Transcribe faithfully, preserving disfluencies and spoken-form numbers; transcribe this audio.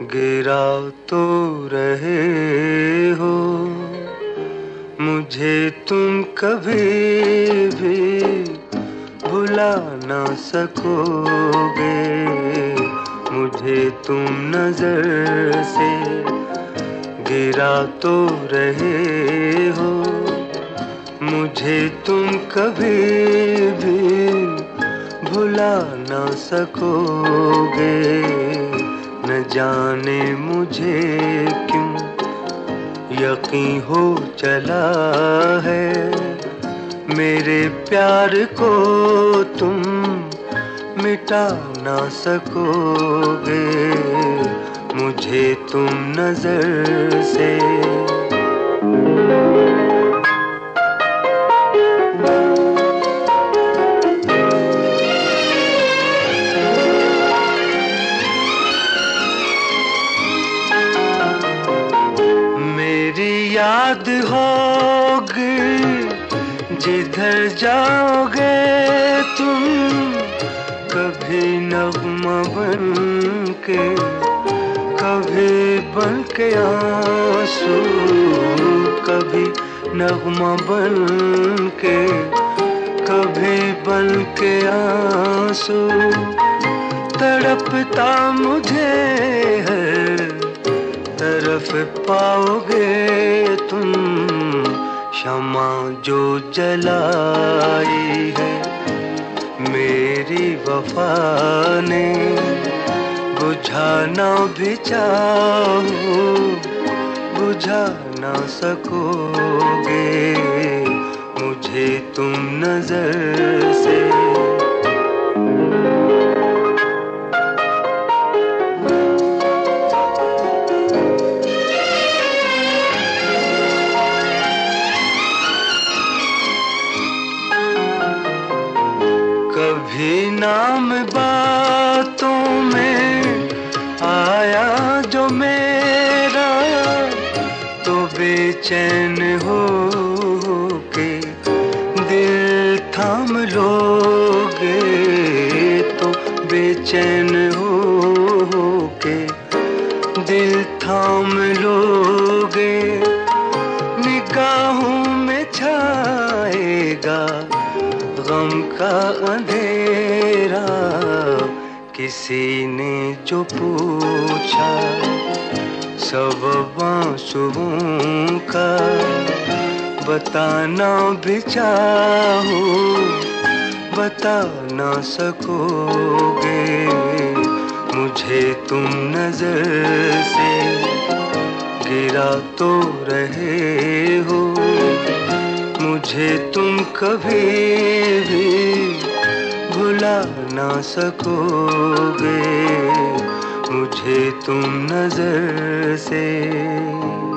गिरा तो रहे हो मुझे तुम कभी भी भुला ना सकोगे। मुझे तुम नजर से गिरा तो रहे हो मुझे तुम कभी भी भुला ना सकोगे। न जाने मुझे क्यों यकीन हो चला है मेरे प्यार को तुम मिटा ना सकोगे। मुझे तुम नजर से याद होगी जिधर जाओगे तुम। कभी नगमा बन के कभी बन के आंसू, कभी नगमा बन के कभी बन के आंसू। तड़पता मुझे हर तरफ पाओगे तुम। शमा जो जलाई है मेरी वफा ने बुझा ना भी चाहो बुझा ना सकोगे। मुझे तुम नजर से कभी नाम बातों में आया जो मेरा तो बेचैन हो के दिल थाम लोगे। तो बेचैन हो के दिल थाम लोगे। निगाहों में छाएगा गम का अंधेरा। किसी ने जो पूछा सब आंसुओं का बताना भी चाहो बता ना सकोगे। मुझे तुम नजर से गिरा तो रहे हो मुझे तुम कभी भी भुला ना सकोगे। मुझे तुम नजर से